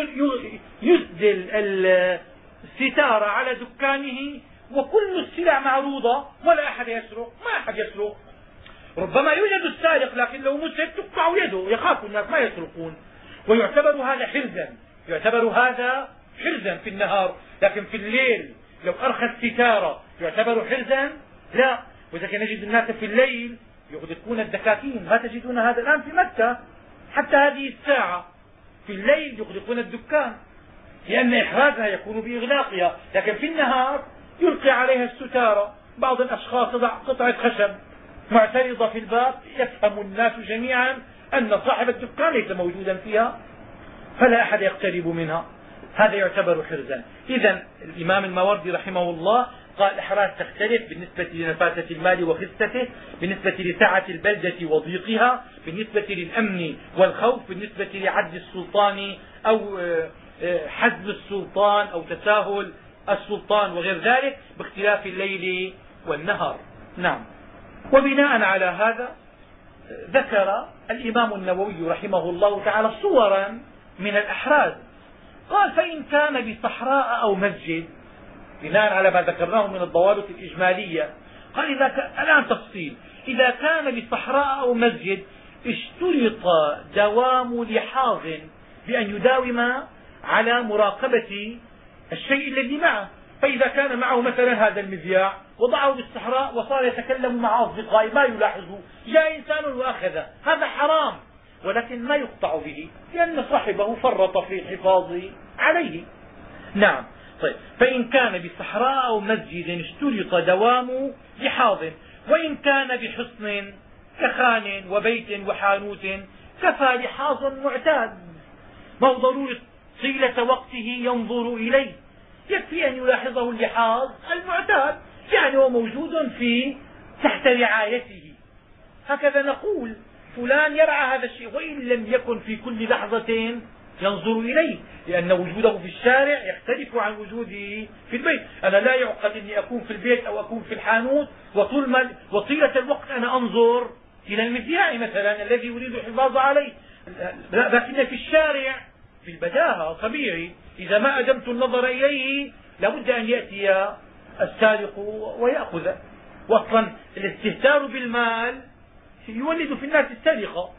يسدل الستارة على دكانه وكل السلع معروضة ولا أحد يسرق، ما أحد يسرق. ربما يوجد السارق لكن لو مسك تقطع يده، يخاف الناس ما يسرقون. ويعتبر هذا حرزا، يعتبر هذا حرزا في النهار. لكن في الليل لو أرخى الستارة يعتبر حرزا؟ لا. وإذا نجد الناس في الليل يغلقون الدكاكين، ما تجدون هذا الآن في مكة حتى هذه الساعة في الليل يغلقون الدكان، لأن إحرازها يكون بإغلاقها. لكن في النهار يلقي عليها الستارة. بعض الأشخاص يضع قطعة خشب معترضة في الباب، يفهم الناس جميعا أن صاحب الدكان ليس موجودا فيها فلا أحد يقترب منها. هذا يعتبر حرزا. إذا الإمام الماوردي رحمه الله قال الإحراز تختلف بالنسبة لنفاسة المال وخسته، بالنسبة لسعة البلدة وضيقها، بالنسبة للأمن والخوف، بالنسبة لعدل السلطان أو حزم السلطان أو تساهل السلطان وغير ذلك، باختلاف الليل والنهار. نعم. وبناء على هذا ذكر الإمام النووي رحمه الله تعالى صورا من الأحراز. قال فإن كان بصحراء أو مسجد، بناء على ما ذكرناه من الضوابط الإجمالية، قال الآن تفصيل. إذا كان بصحراء أو مسجد اشترط دوام لحاظ بأن يداوم على مراقبة الشيء الذي معه. فإذا كان معه مثلا هذا المذياع وضعه بالصحراء وصار يتكلم مع أصدقائه ما يلاحظه، جاء إنسان وأخذه، هذا حرام، ولكن ما يقطع به لأن صاحبه فرط في الحفاظ عليه. نعم. طيب فإن كان بصحراء أو مسجد اشترط دوام لحاظ، وإن كان بحصن كخان وبيت وحانوت كفى لحاظ معتاد، ما هو ضروري طيلة وقته ينظر إليه، يكفي أن يلاحظه اللحاظ المعتاد، يعني هو موجود في تحت رعايته. هكذا نقول فلان يرعى هذا الشيء وإن لم يكن في كل لحظة ينظر إليه، لأن وجوده في الشارع يختلف عن وجوده في البيت. أنا لا يعقل أني أكون في البيت أو أكون في الحانوت وطيلة الوقت أنا أنظر إلى المذياع مثلا الذي أريد الحفاظ عليه. لكن في الشارع في البداهة طبيعي، إذا ما أدمت النظر إليه لابد أن يأتي السارق ويأخذه. واصلا الاستهتار بالمال يولد في الناس السرقة.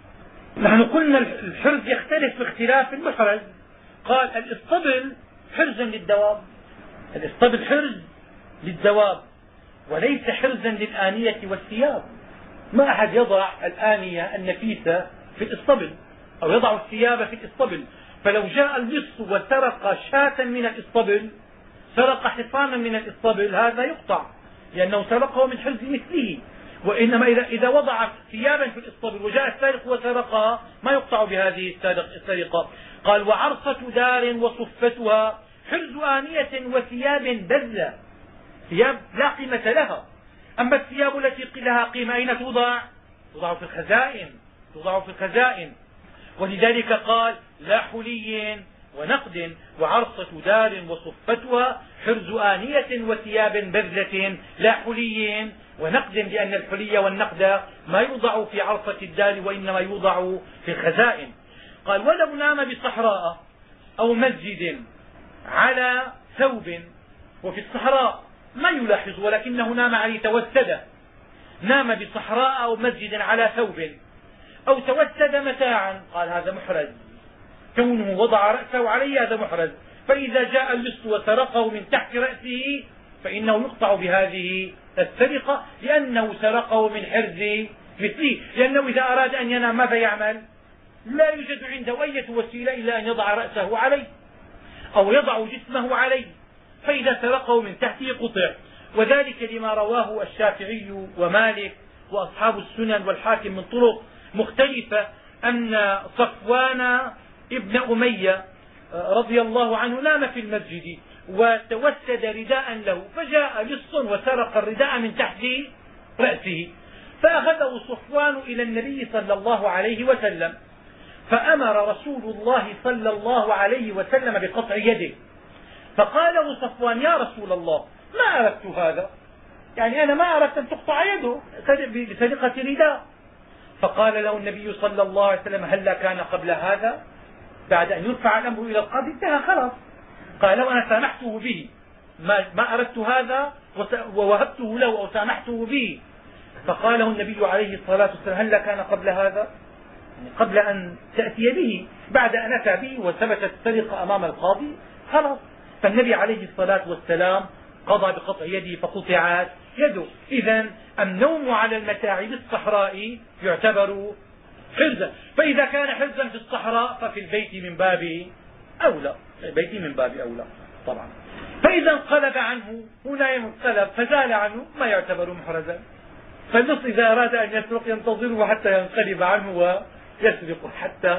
نحن قلنا الحرز يختلف باختلاف المحرز. قال الاسطبل حرز للدواب، الاسطبل حرز للدواب وليس حرزا للآنية والثياب. ما أحد يضع الآنية النفيسة في الاسطبل أو يضع الثياب في الاسطبل. فلو جاء اللص وسرق شاة من الاسطبل، سرق حصانا من الاسطبل، هذا يقطع لأنه سرقه من حرز مثله. وإنما إذا وضع ثيابا في الاسطبل وجاء السارق وسرقها ما يقطع بهذه السرقة. قال وعرصة دار وصفتها حرز آنية وثياب بذلة، ثياب لا قيمة لها. أما الثياب التي لها قيمة أين توضع؟ توضع في الخزائن، توضع في الخزائن. ولذلك قال لا حلي ونقد وعرصة دار وصفتها حرز آنية وثياب بذلة لا حلي ونقد، لأن الحلي والنقد ما يوضع في عرصة الدار وإنما يوضع في الخزائن. قال ولو نام بصحراء أو مسجد على ثوب، وفي الصحراء ما يلاحظ ولكنه نام عليه توسد، نام بصحراء أو مسجد على ثوب أو توسد متاعا، قال هذا محرز. كونه وضع رأسه عليه هذا محرز. فإذا جاء اللص وسرقه من تحت رأسه فإنه يقطع بهذه السرقة، لأنه سرقه من حرز مثله. لأنه إذا أراد أن ينام ماذا يعمل؟ لا يوجد عنده أي وسيلة إلا أن يضع رأسه عليه أو يضع جسمه عليه، فإذا سرقه من تحته قطع. وذلك لما رواه الشافعي ومالك وأصحاب السنن والحاكم من طرق مختلفة أن صفوان ابن أمية رضي الله عنه نام في المسجد وتوسد رداء له، فجاء لص وسرق الرداء من تحت رأسه، فأخذه صفوان إلى النبي صلى الله عليه وسلم، فأمر رسول الله صلى الله عليه وسلم بقطع يده. فقال له صفوان: يا رسول الله، ما أردت هذا، يعني أنا ما أردت أن تقطع يده بسرقة رداء. فقال له النبي صلى الله عليه وسلم: هلا كان قبل هذا؟ بعد أن يرفع الأمر إلى القاضي انتهى خلاص. قال له: أنا سامحته به، ما أردت هذا ووهبته له أو سامحته به. فقال له النبي عليه الصلاة والسلام: هلا كان قبل هذا؟ يعني قبل أن تأتي به، بعد أن أتى به وثبتت السرقة أمام القاضي خلاص. فالنبي عليه الصلاة والسلام قضى بقطع يده فقطعت يده. إذا النوم على المتاع بالصحراء يعتبر حرزا، فإذا كان حرزا في الصحراء ففي البيت من باب أولى، البيت من باب أولى طبعا. فإذا انقلب عنه، هنا انقلب فزال عنه، ما يعتبر محرزا. فالنص إذا أراد أن يسرق ينتظره حتى ينقلب عنه ويسرق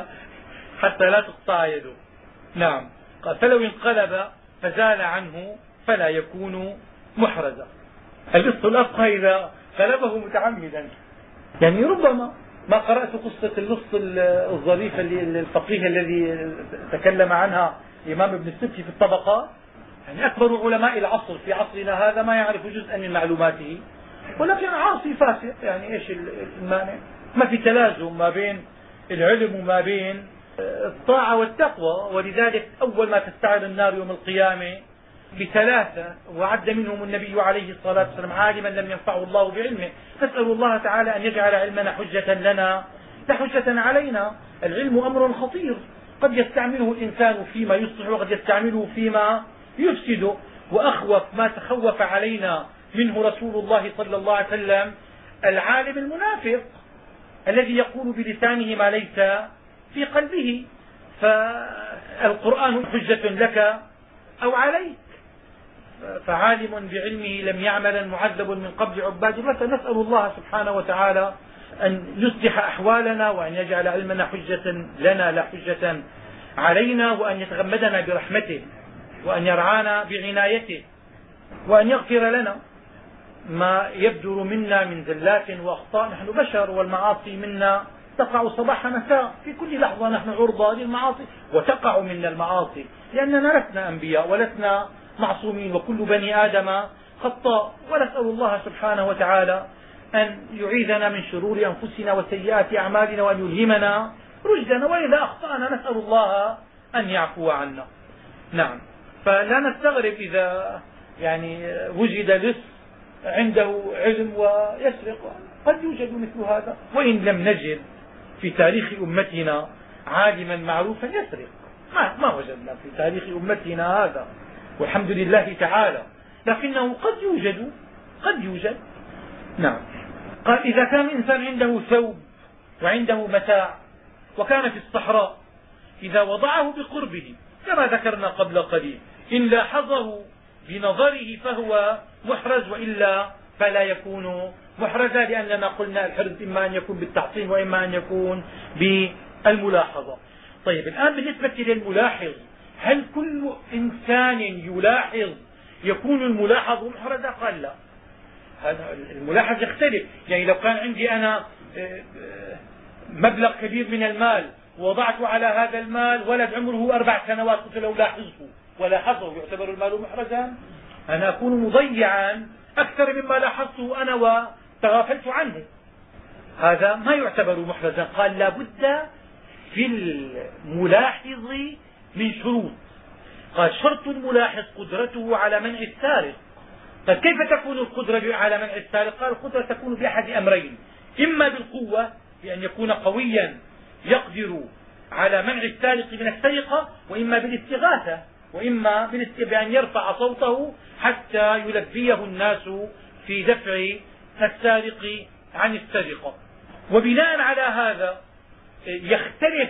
حتى لا تقطع يده. نعم. قال: فلو انقلب فزال عنه فلا يكون محرزا. اللص الأفقه إذا قلبه متعمدا، يعني ربما ما قرأت قصة اللص الظريف الفقيه الذي تكلم عنها الإمام ابن السبكي في الطبقات، يعني أكبر علماء العصر في عصرنا هذا ما يعرف جزءا من معلوماته، ولكن عاصي فاسق. يعني ايش المانع؟ ما في تلازم ما بين العلم وما بين الطاعة والتقوى. ولذلك أول ما تستعر النار يوم القيامة بثلاثة وعد منهم النبي عليه الصلاة والسلام: عالما لم ينفعه الله بعلمه. نسأل الله تعالى أن يجعل علمنا حجة لنا لا حجة علينا. العلم أمر خطير، قد يستعمله الإنسان فيما يصلح وقد يستعمله فيما يفسد. وأخوف ما تخوف علينا منه رسول الله صلى الله عليه وسلم العالم المنافق الذي يقول بلسانه ما ليس في قلبه. فالقرآن حجة لك أو عليك. فعالم بعلمه لم يعمل معذب من قبل عباد. فنسأل الله سبحانه وتعالى أن يصلح أحوالنا وأن يجعل علمنا حجة لنا لا حجة علينا، وأن يتغمدنا برحمته وأن يرعانا بعنايته، وأن يغفر لنا ما يبدر منا من زلات وأخطاء. نحن بشر والمعاصي منا تقع صباح مساء، في كل لحظة نحن عرضة للمعاصي، وتقع منا المعاصي لأننا لسنا أنبياء ولسنا معصومين، وكل بني آدم خطاء. ونسأل الله سبحانه وتعالى أن يعيذنا من شرور أنفسنا وسيئات أعمالنا وأن يلهمنا رشدنا، وإذا أخطأنا نسأل الله أن يعفو عنا. نعم. فلا نستغرب إذا يعني وجد لص عنده علم ويسرق، قد يوجد مثل هذا. وإن لم نجد في تاريخ أمتنا عالما معروفا يسرق، ما وجدنا في تاريخ أمتنا هذا، والحمد لله تعالى، لكنه قد يوجد. نعم. قال: إذا كان الإنسان عنده ثوب وعنده متاع وكان في الصحراء، إذا وضعه بقربه كما ذكرنا قبل قليل، إن لاحظه بنظره فهو محرز، وإلا فلا يكون محرزا، لأننا قلنا الحرز إما أن يكون بالتعصيم وإما أن يكون بالملاحظة. طيب، الآن بالنسبة للملاحظ، هل كل إنسان يلاحظ يكون الملاحظ محرزا؟ قال لا، هذا الملاحظ يختلف. يعني لو كان عندي أنا مبلغ كبير من المال ووضعت على هذا المال ولد عمره 4 سنوات، قلت له ولاحظه يعتبر المال محرزا؟ أنا أكون مضيعا أكثر مما لاحظته أنا وتغافلت عنه، هذا ما يعتبر محرزا. قال: لا بد في الملاحظ من شروط. قال: شرط الملاحظ قدرته على منع السارق. طيب، كيف تكون القدرة على منع السارق؟ قال: القدرة تكون بأحد أمرين: إما بالقوة، بأن يكون قويا يقدر على منع السارق من السرقة، وإما بالاستغاثة، وإما بأن يرفع صوته حتى يلبيه الناس في دفع السارق عن السرقة. وبناء على هذا يختلف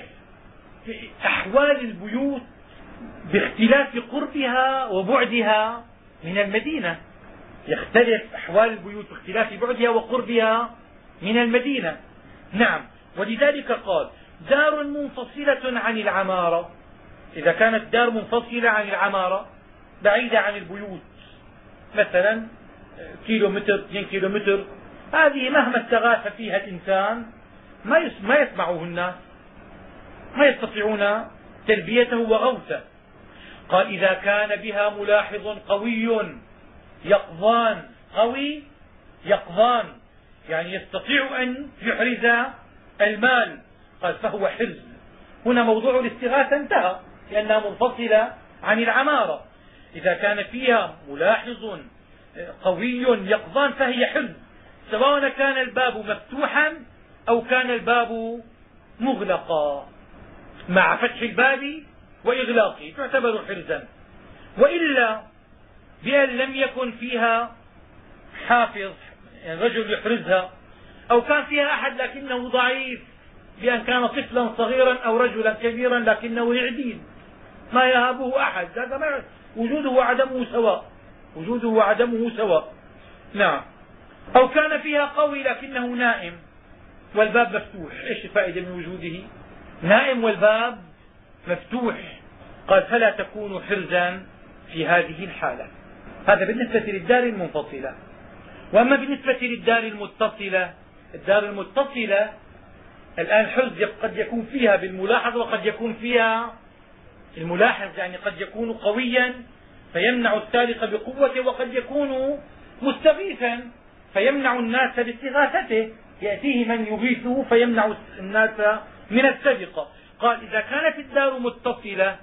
أحوال البيوت باختلاف قربها وبعدها من المدينة. يختلف أحوال البيوت باختلاف بعدها وقربها من المدينة. نعم، ولذلك قال دار منفصلة عن العمارة. إذا كانت دار منفصلة عن العمارة بعيدة عن البيوت، مثلا كيلومتر 2 كيلومتر، هذه مهما استغاث فيها الإنسان ما يسمعه الناس، ما يستطيعون تلبيته وغوثه. قال إذا كان بها ملاحظ قوي يقظان. قوي يقظان يعني يستطيع أن يحرز المال. قال فهو حرز. هنا موضوع الاستغاثة انتهى لأنها منفصلة عن العمارة. إذا كان فيها ملاحظ قوي يقظان فهي حرز، سواء كان الباب مفتوحا أو كان الباب مغلقا. مع فتح الباب وإغلاقه تعتبر حرزا. وإلا بأن لم يكن فيها حافظ، يعني رجل يحرزها، أو كان فيها أحد لكنه ضعيف، بأن كان طفلا صغيرا أو رجلا كبيرا لكنه يعديل ما يهابه أحد، هذا وجوده وعدمه سواء، وجوده وعدمه سواء. نعم. أو كان فيها قوي لكنه نائم والباب مفتوح، ايش الفائدة من وجوده؟ نائم والباب مفتوح. قال فلا تكون حرزا في هذه الحالة. هذا بالنسبة للدار المنفصلة. وأما بالنسبة للدار المتصلة، الدار المتصلة الآن حرز قد يكون فيها بالملاحظة، وقد يكون فيها الملاحظ يعني قد يكون قويا فيمنع السارق بقوته، وقد يكون مستغيثا فيمنع الناس باستغاثته، يأتيه من يغيثه فيمنع الناس من السرقة. قال إذا كانت الدار متصلة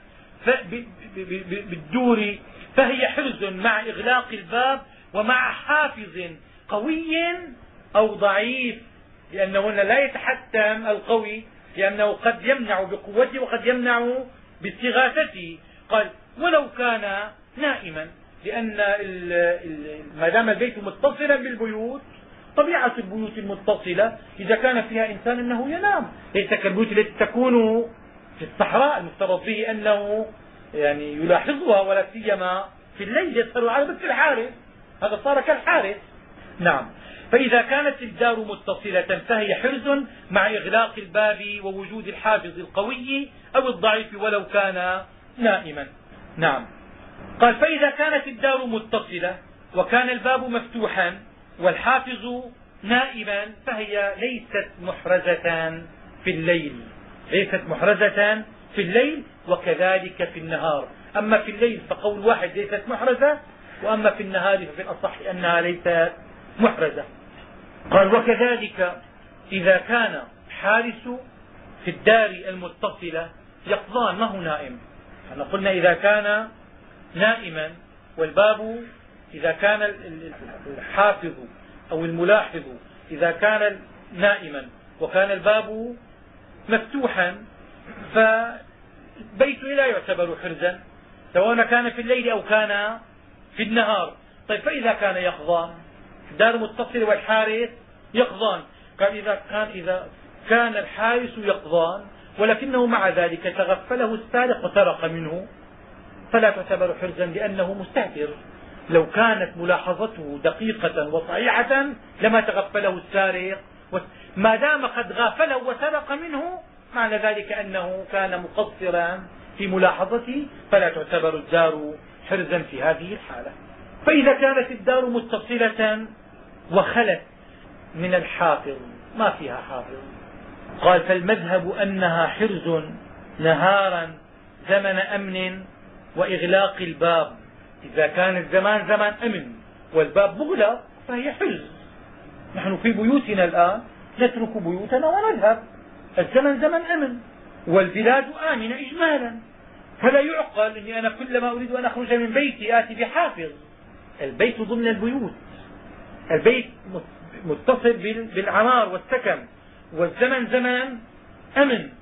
بالدور فهي حرز مع إغلاق الباب ومع حافظ قوي أو ضعيف، لأنه لا يتحتم القوي، لأنه قد يمنع بقوته وقد يمنع باستغاثته. قال ولو كان نائما، لأن ما دام البيت متصلا بالبيوت، طبيعة البيوت المتصلة إذا كان فيها إنسان أنه ينام، ليس كالبيوت التي تكون في الصحراء المفترض به أنه يعني يلاحظها، ولا سيما في الليل يسهر على بث الحارس، هذا صار كالحارس. نعم. فإذا كانت الدار متصلة فهي حرز مع إغلاق الباب ووجود الحافظ القوي أو الضعيف ولو كان نائما. نعم. قال فإذا كانت الدار متصلة وكان الباب مفتوحا والحافظ نائما فهي ليست محرزة في الليل، ليست محرزة في الليل، وكذلك في النهار. أما في الليل فقول واحد ليست محرزة، وأما في النهار ففي الأصح أنها ليست محرزة. قال وكذلك إذا كان حارس في الدار المتصلة يقظان، ما هو نائم. احنا قلنا إذا كان نائما والباب، إذا كان الحافظ أو الملاحظ إذا كان نائما وكان الباب مفتوحا فبيته لا يعتبر حرزا، سواء كان في الليل أو كان في النهار. طيب فإذا كان يقظان، دار متصل والحارس يقظان، قال إذا كان الحارس يقظان ولكنه مع ذلك تغفله السارق وسرق منه فلا تعتبر حرزا لأنه مستهتر. لو كانت ملاحظته دقيقة وصحيحة لما تغفله السارق، ما دام قد غافله وسرق منه معنى ذلك أنه كان مقصرا في ملاحظته، فلا تعتبر الدار حرزا في هذه الحالة. فإذا كانت الدار متصلة وخلت من الحافظ، ما فيها حافظ، قال فالمذهب أنها حرز نهارا زمن أمن وإغلاق الباب. إذا كان الزمان زمان أمن والباب مغلق فهي حرز. نحن في بيوتنا الآن نترك بيوتنا ونذهب، الزمن زمن أمن والبلاد آمنة إجمالا، فلا يعقل أني أنا كلما أريد أن أخرج من بيتي آتي بحافظ. البيت ضمن البيوت، البيت متصل بالعمار والسكن، والزمن زمن أمن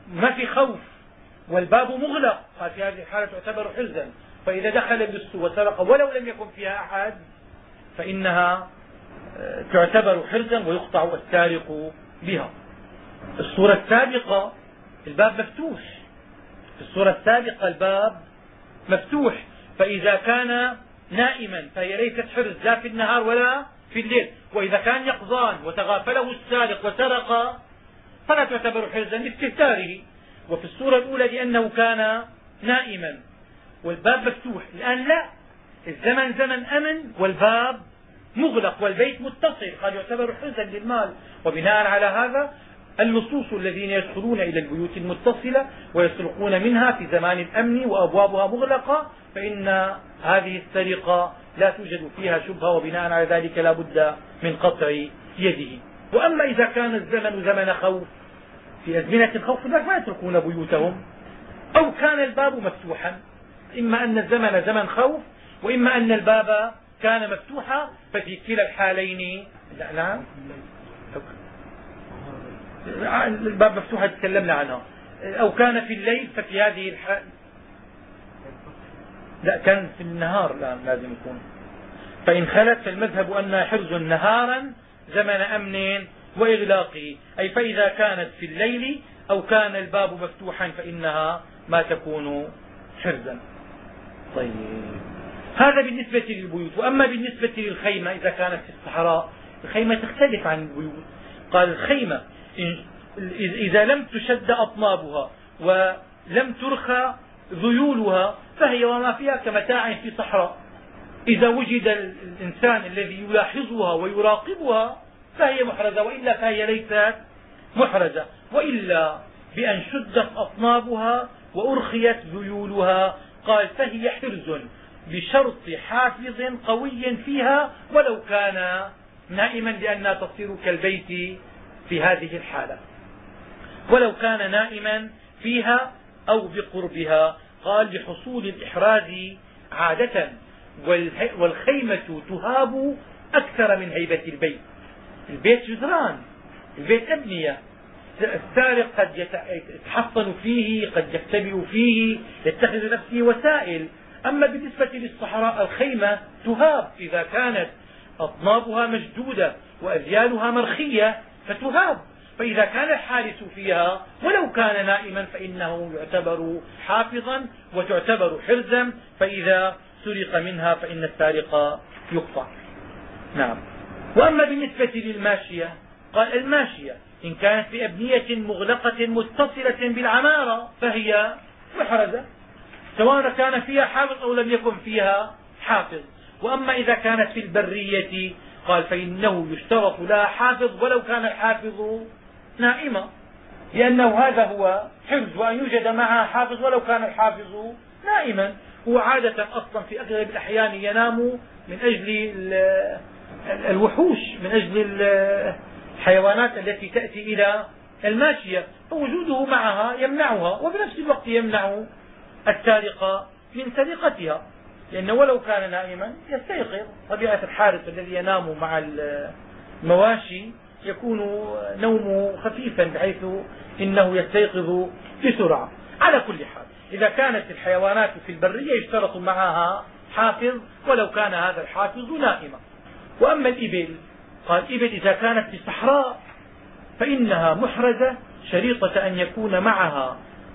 ما في خوف والباب مغلق، قال في هذه الحالة تعتبر حرزا. فإذا دخل بالسوء وسرق ولو لم يكن فيها أحد فإنها تعتبر حرزا ويقطع السارق بها. الصورة السابقة الباب مفتوح، في الصورة السابقة الباب مفتوح، فإذا كان نائما فهي ليست حرز لا في النهار ولا في الليل، وإذا كان يقظان وتغافله السارق وسرق فلا تعتبر حرزا لاستهتاره. وفي الصورة الأولى لأنه كان نائما والباب مفتوح. الآن لا، الزمن زمن أمن والباب مغلق والبيت متصل، قال يعتبر حرزا للمال. وبناء على هذا اللصوص الذين يدخلون إلى البيوت المتصلة ويسرقون منها في زمان الأمن وأبوابها مغلقة فإن هذه السرقة لا توجد فيها شبهة، وبناء على ذلك لا بد من قطع يده. وأما إذا كان الزمن زمن خوف، في أزمنة الخوف ما يتركون بيوتهم، أو كان الباب مفتوحا، إما أن الزمن زمن خوف وإما أن الباب كان مفتوحا، ففي كلا الحالين لا الباب مفتوحة تكلمنا عنها، أو كان في الليل ففي هذه الحال لا كان في النهار الآن لازم يكون. فإن خلت فالمذهب أن حرز نهارا زمن أمن وإغلاقه، أي فإذا كانت في الليل أو كان الباب مفتوحا فإنها ما تكون حرزا. طيب هذا بالنسبة للبيوت. وأما بالنسبة للخيمة إذا كانت في الصحراء، الخيمة تختلف عن البيوت. قال الخيمة إذا لم تشد أطنابها ولم ترخى ذيولها فهي وما فيها كمتاع في صحراء. إذا وجد الإنسان الذي يلاحظها ويراقبها فهي محرزة، وإلا فهي ليست محرزة. وإلا بأن شدت أطنابها وأرخيت ذيولها قال فهي حرز بشرط حافظ قوي فيها ولو كان نائما، لأنها تصير كالبيت في هذه الحالة ولو كان نائما فيها أو بقربها. قال بحصول الإحراز عادة، والخيمة تهاب أكثر من هيبة البيت. البيت جدران، البيت أبنية، السارق قد يتحصن فيه، قد يختبئ فيه، يتخذ لنفسه وسائل. أما بالنسبة للصحراء الخيمة تهاب، إذا كانت أطنابها مشدودة وأذيالها مرخية فتهاب. فإذا كان الحارس فيها ولو كان نائما فإنه يعتبر حافظا وتعتبر حرزا، فإذا سرق منها فإن السارق يقطع. نعم. وأما بالنسبة للماشية قال الماشية إن كانت في أبنية مغلقة متصلة بالعمارة فهي محرزة سواء كان فيها حافظ أو لم يكن فيها حافظ. وأما إذا كانت في البرية قال فإنه يشترط لها حافظ ولو كان الحافظ نائما، لأنه هذا هو حرز، وأن يوجد معها حافظ ولو كان الحافظ نائما. هو عادة أصلا في أغلب الأحيان ينام من أجل الوحوش، من أجل الحيوانات التي تأتي إلى الماشية، فوجوده معها يمنعها وبنفس الوقت يمنع السارق من سرقتها، لأنه ولو كان نائما يستيقظ. طبيعة الحارس الذي ينام مع المواشي يكون نومه خفيفا بحيث إنه يستيقظ بسرعة. على كل حال إذا كانت الحيوانات في البرية يشترط معها حافظ ولو كان هذا الحافظ نائما. وأما الإبل قال الإبل إذا كانت في صحراء فإنها محرزة شريطة أن يكون معها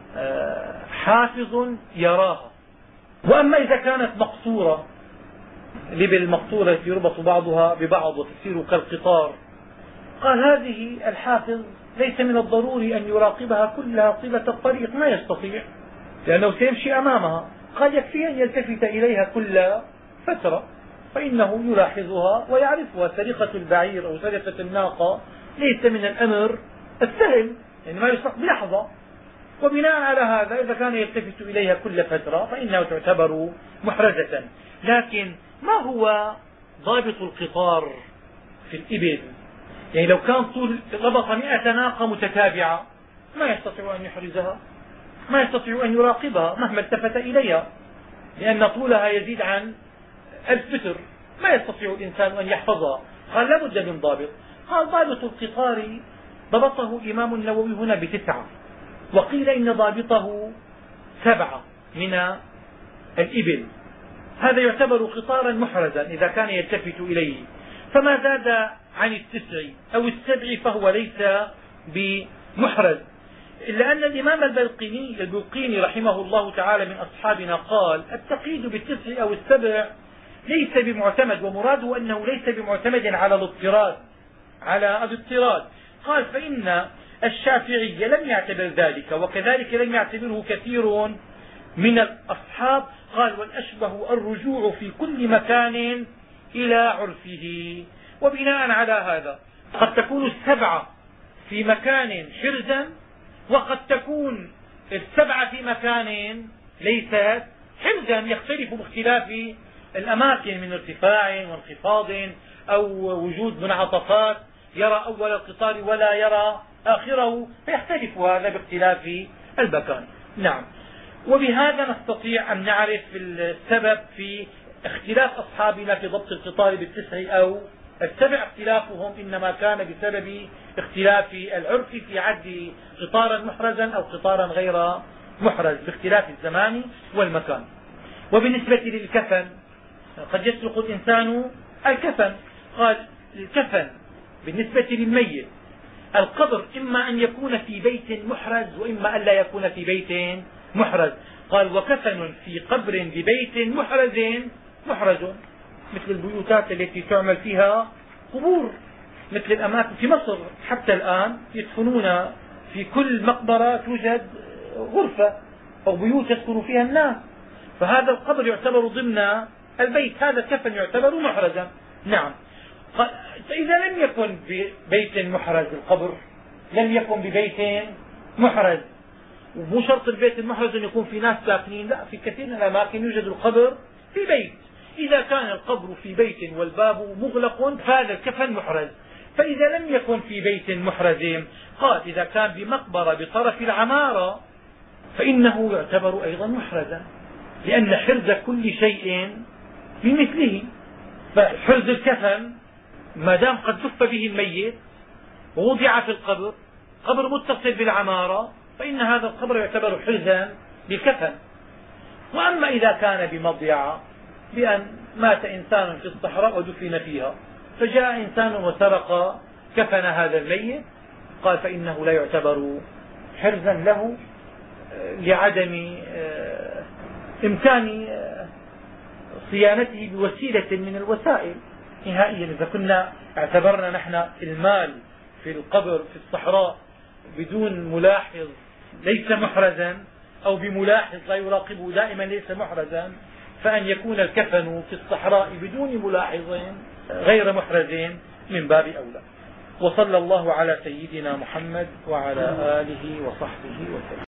حافظ يراها. وأما إذا كانت مقصورة، الإبل المقصورة يربط بعضها ببعض وتصير كالقطار، قال هذه الحافظ ليس من الضروري أن يراقبها كلها طيلة الطريق، ما يستطيع لأنه سيمشي أمامها. قال يكفي أن يلتفت إليها كل فترة فإنه يلاحظها ويعرفها. سرقة البعير أو سرقة الناقة ليس من الأمر السهل، يعني ما يسرق بلحظة. وبناء على هذا إذا كان يلتفت إليها كل فترة فإنها تعتبر محرزة. لكن ما هو ضابط القطار في الإبل؟ يعني لو كان طول ربط 100 ناقة متتابعة ما يستطيع أن يحرزها، ما يستطيع أن يراقبها مهما التفت إليها، لأن طولها يزيد عن 1000 متر، ما يستطيع الإنسان أن يحفظها. قال لا بد من ضابط. قال ضابط القطار ضبطه الإمام النووي هنا ب9. وقيل إن ضابطه 7 من الإبل. هذا يعتبر قطارا محرزا إذا كان يلتفت إليه، فما زاد عن 9 أو 7 فهو ليس بمحرز. إلا أن الإمام البلقيني رحمه الله تعالى من أصحابنا قال التقييد ب9 أو 7 ليس بمعتمد، ومراده أنه ليس بمعتمد على الاضطراد. قال فإن الشافعي لم يعتبر ذلك، وكذلك لم يعتبره كثير من الأصحاب. قال والأشبه الرجوع في كل مكان إلى عرفه. وبناء على هذا قد تكون 7 في مكان حرزا، وقد تكون 7 في مكان ليست حرزا، يختلف باختلاف الأماكن من ارتفاع وانخفاض أو وجود منعطفات، يرى أول القطار ولا يرى آخره، فيختلف هذا باختلاف المكان. نعم. وبهذا نستطيع أن نعرف السبب في اختلاف أصحابنا في ضبط القطار ب9 أو 7. اختلافهم إنما كان بسبب اختلاف العرف في عد قطارا محرزا أو قطارا غير محرز باختلاف الزمان والمكان. وبالنسبة للكفن قد يسرق الإنسان الكفن. قال الكفن بالنسبة للميت القبر إما أن يكون في بيت محرز وإما أن لا يكون في بيت محرز. قال وكفن في قبر ببيت محرز مثل البيوتات التي تعمل فيها قبور، مثل الأماكن في مصر حتى الآن يدفنون في كل مقبرة توجد غرفة أو بيوت يسكن فيها الناس، فهذا القبر يعتبر ضمن البيت، هذا الكفن يعتبر محرزا. نعم. فإذا لم يكن ببيت محرز القبر لم يكن ببيت محرز، ومو شرط البيت المحرز أن يكون في ناس ساكنين، لا، في كثير من الأماكن يوجد القبر في بيت. إذا كان القبر في بيت والباب مغلق فهذا الكفن محرز. فإذا لم يكن في بيت محرز قال إذا كان بمقبرة بطرف العمارة فإنه يعتبر أيضا محرزا، لأن حرز كل شيء بمثله. فحرز الكفن ما دام قد دف به الميت ووضع في القبر، قبر متصل بالعمارة، فإن هذا القبر يعتبر حرزا للكفن. وأما إذا كان بمضيعة، بأن مات إنسان في الصحراء ودفن فيها فجاء إنسان وسرق كفن هذا الميت، قال فإنه لا يعتبر حرزا له لعدم إمكان صيانته بوسيلة من الوسائل نهائيا. إذا كنا اعتبرنا نحن المال في القبر في الصحراء بدون ملاحظ ليس محرزا، أو بملاحظ لا يراقبه دائما ليس محرزا، فأن يكون الكفن في الصحراء بدون ملاحظ غير محرز من باب أولى. وصلى الله على سيدنا محمد وعلى آله وصحبه وسلم.